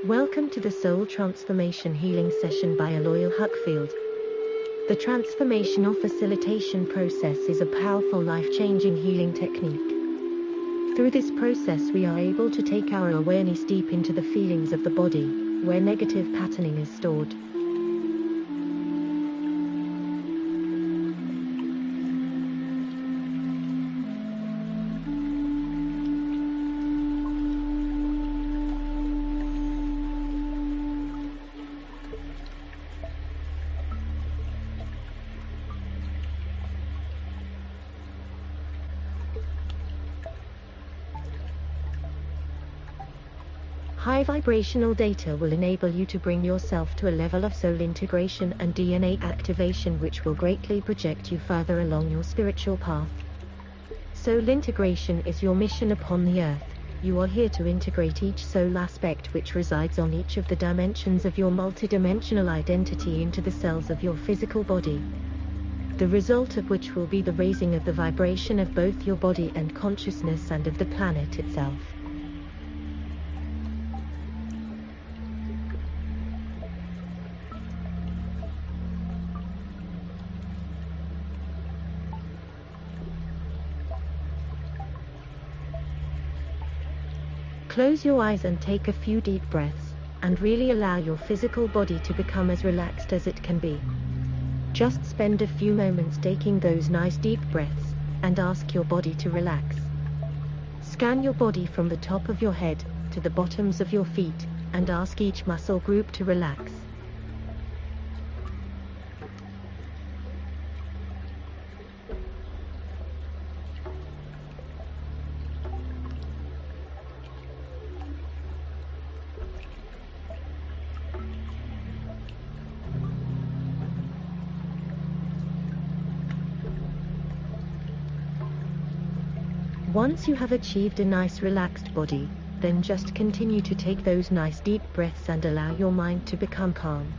Welcome to the Soul Transformation Healing Session by Aloyal Huckfield. The transformational facilitation process is a powerful life-changing healing technique. Through this process we are able to take our awareness deep into the feelings of the body, where negative patterning is stored. High vibrational data will enable you to bring yourself to a level of soul integration and DNA activation which will greatly project you further along your spiritual path. Soul integration is your mission upon the earth. You are here to integrate each soul aspect which resides on each of the dimensions of your multidimensional identity into the cells of your physical body. The result of which will be the raising of the vibration of both your body and consciousness and of the planet itself. Close your eyes and take a few deep breaths, and really allow your physical body to become as relaxed as it can be. Just spend a few moments taking those nice deep breaths, and ask your body to relax. Scan your body from the top of your head to the bottoms of your feet, and ask each muscle group to relax. Once you have achieved a nice relaxed body, then just continue to take those nice deep breaths and allow your mind to become calm.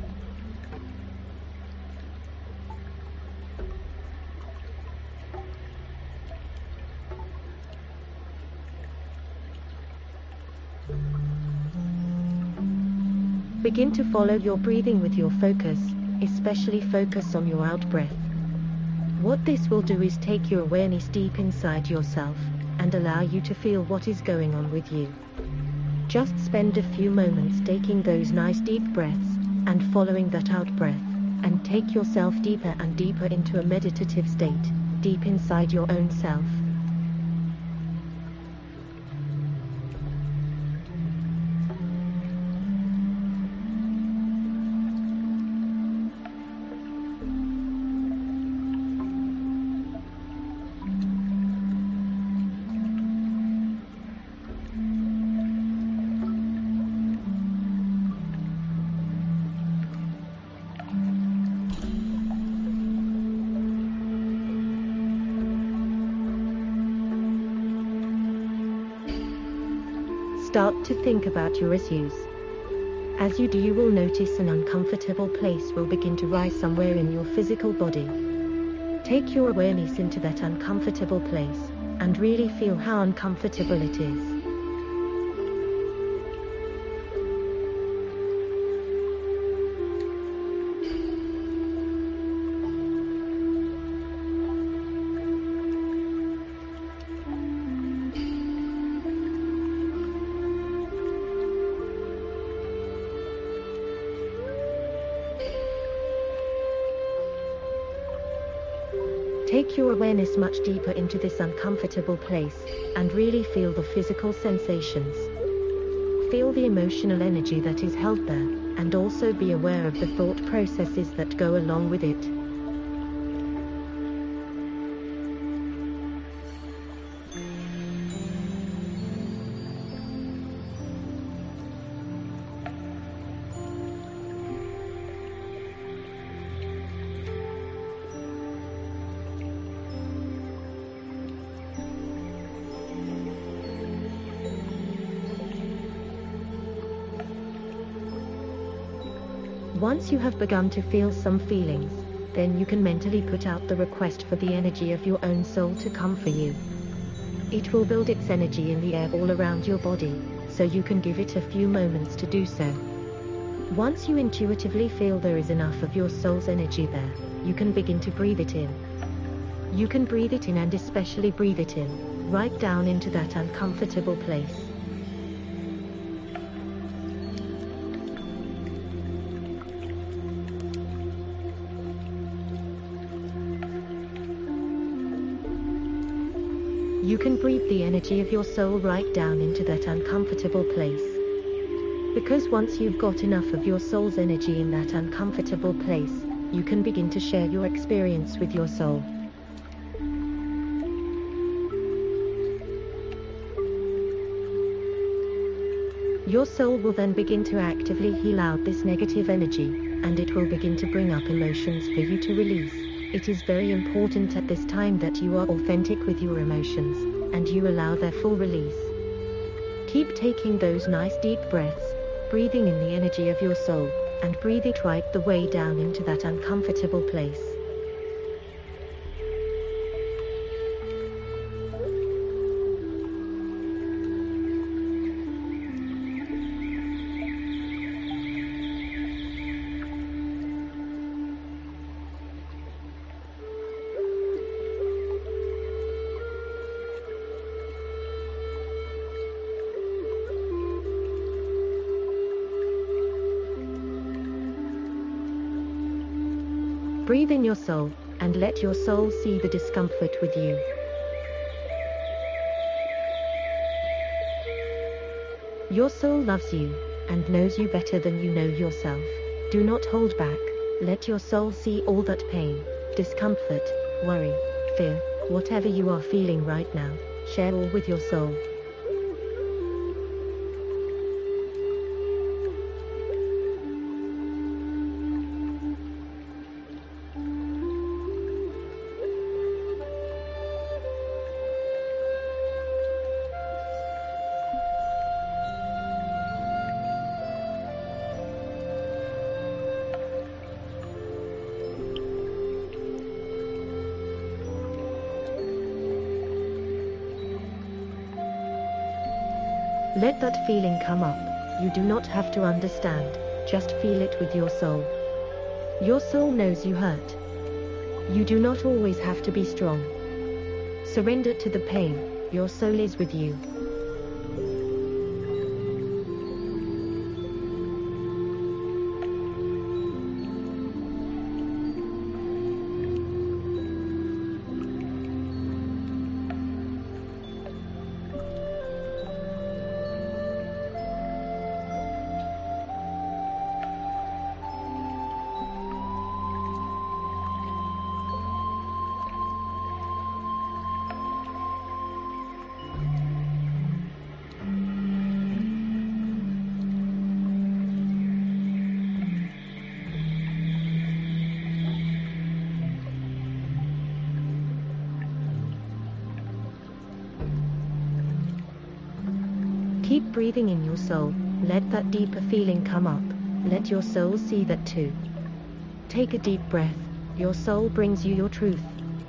Begin to follow your breathing with your focus, especially focus on your out breath. What this will do is take your awareness deep inside yourself, and allow you to feel what is going on with you. Just spend a few moments taking those nice deep breaths, and following that out breath, and take yourself deeper and deeper into a meditative state, deep inside your own self. Start to think about your issues. As you do, you will notice an uncomfortable place will begin to rise somewhere in your physical body. Take your awareness into that uncomfortable place, and really feel how uncomfortable it is. Take your awareness much deeper into this uncomfortable place, and really feel the physical sensations. Feel the emotional energy that is held there, and also be aware of the thought processes that go along with it. Once you have begun to feel some feelings, then you can mentally put out the request for the energy of your own soul to come for you. It will build its energy in the air all around your body, so you can give it a few moments to do so. Once you intuitively feel there is enough of your soul's energy there, you can begin to breathe it in. You can breathe it in, and especially breathe it in, right down into that uncomfortable place. You can breathe the energy of your soul right down into that uncomfortable place. Because once you've got enough of your soul's energy in that uncomfortable place, you can begin to share your experience with your soul. Your soul will then begin to actively heal out this negative energy, and it will begin to bring up emotions for you to release. It is very important at this time that you are authentic with your emotions, and you allow their full release. Keep taking those nice deep breaths, breathing in the energy of your soul, and breathe it right the way down into that uncomfortable place. Breathe in your soul, and let your soul see the discomfort with you. Your soul loves you, and knows you better than you know yourself. Do not hold back. Let your soul see all that pain, discomfort, worry, fear, whatever you are feeling right now. Share all with your soul. Let that feeling come up. You do not have to understand, just feel it with your soul. Your soul knows you hurt. You do not always have to be strong. Surrender to the pain, your soul is with you. Keep breathing in your soul, let that deeper feeling come up, let your soul see that too. Take a deep breath, your soul brings you your truth.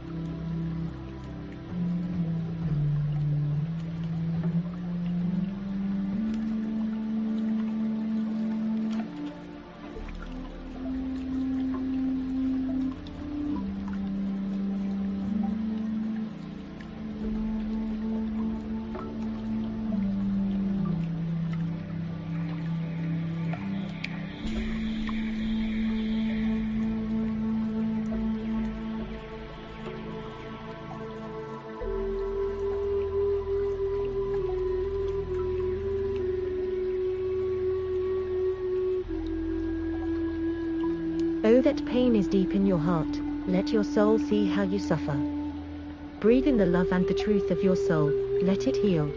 Oh, that pain is deep in your heart, let your soul see how you suffer. Breathe in the love and the truth of your soul, let it heal.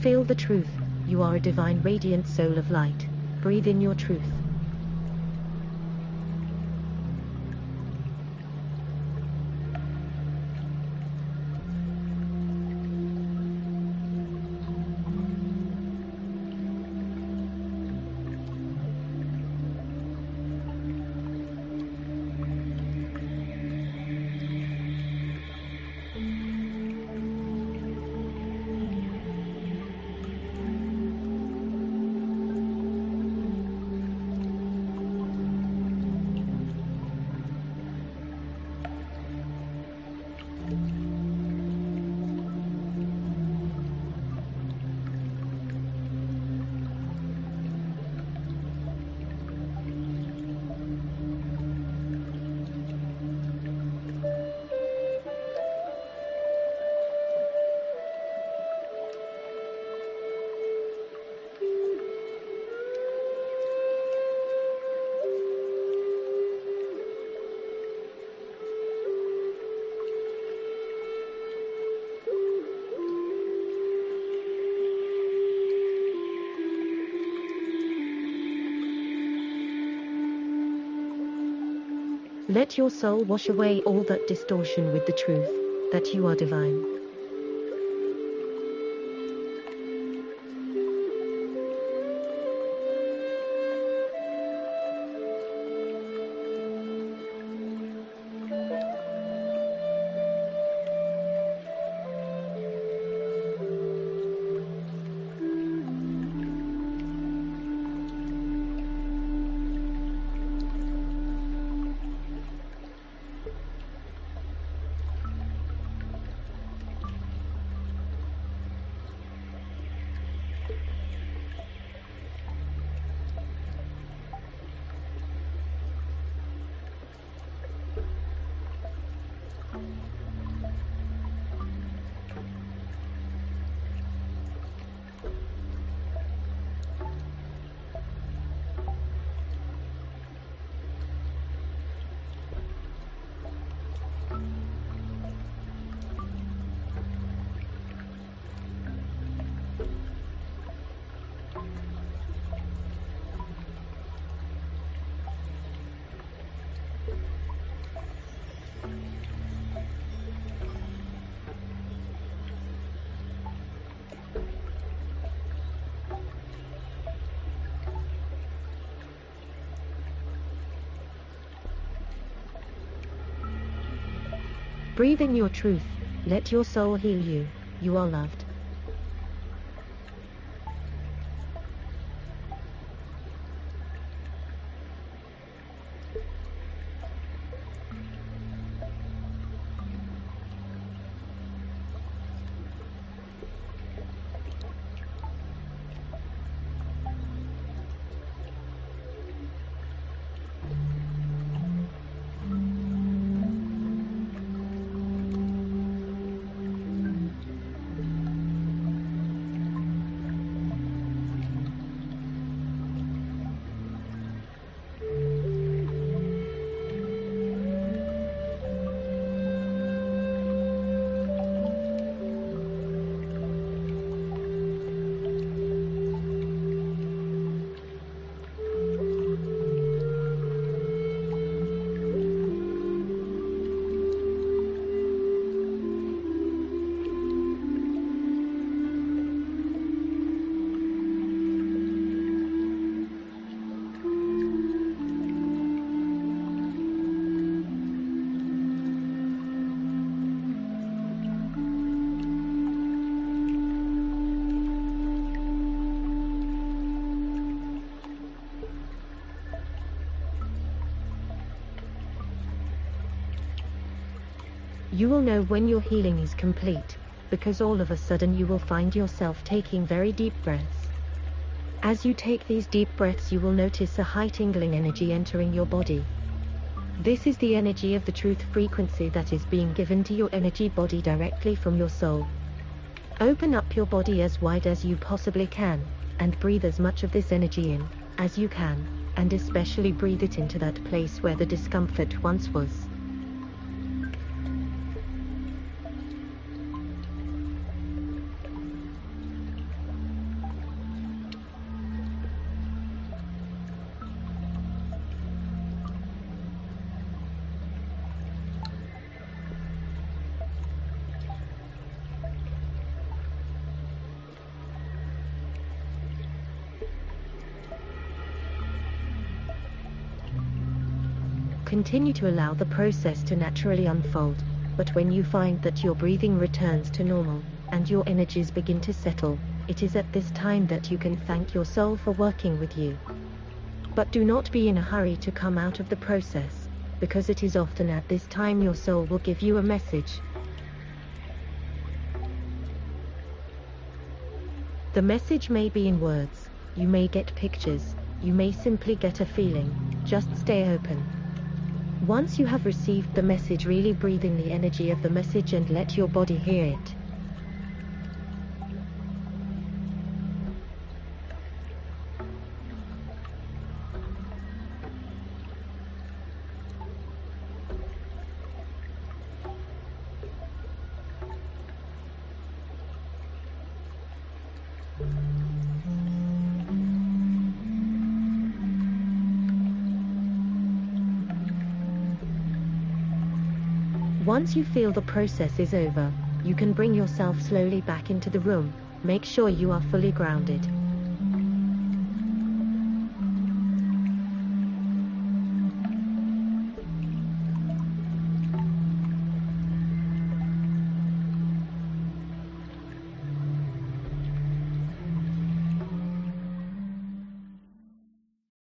Feel the truth. You are a divine radiant soul of light. Breathe in your truth. Let your soul wash away all that distortion with the truth that you are divine. Breathe in your truth. Let your soul heal you. You are loved. You will know when your healing is complete, because all of a sudden you will find yourself taking very deep breaths. As you take these deep breaths, you will notice a high tingling energy entering your body. This is the energy of the truth frequency that is being given to your energy body directly from your soul. Open up your body as wide as you possibly can, and breathe as much of this energy in as you can, and especially breathe it into that place where the discomfort once was. Continue to allow the process to naturally unfold, but when you find that your breathing returns to normal, and your energies begin to settle, it is at this time that you can thank your soul for working with you. But do not be in a hurry to come out of the process, because it is often at this time your soul will give you a message. The message may be in words, you may get pictures, you may simply get a feeling. Just stay open. Once you have received the message, really breathe in the energy of the message and let your body hear it. Once you feel the process is over, you can bring yourself slowly back into the room. Make sure you are fully grounded.